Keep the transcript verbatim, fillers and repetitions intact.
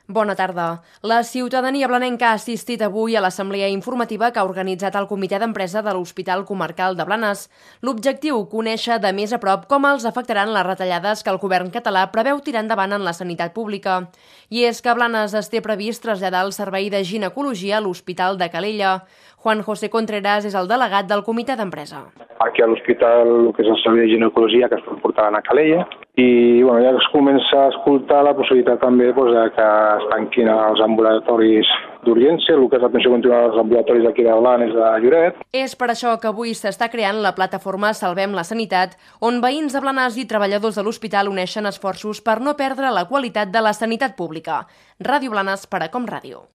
Bona tarda. La ciutadania blanenca ha assistit avui a l'assemblea informativa que ha organitzat el comitè d'empresa de l'Hospital Comarcal de Blanes. L'objectiu, conèixer de més a prop com els afectaran les retallades que el govern català preveu tirar endavant en la sanitat pública. I és que a Blanes es té previst traslladar el servei de ginecologia a l'Hospital de Calella. Juan José Contreras és el delegat del comitè d'empresa. Aquí a l'hospital, el que és el servei de ginecologia, que es portaran a Calella, i bueno, ja es comença a escoltar la possibilitat també doncs, de que es tanquin els ambulatoris d'urgència, el que és l'atenció continuada dels ambulatoris d'aquí de Blanes de Lloret. És per això que avui s'està creant la plataforma Salvem la Sanitat, on veïns de Blanes i treballadors de l'hospital uneixen esforços per no perdre la qualitat de la sanitat pública. Ràdio Blanes per a Com Ràdio.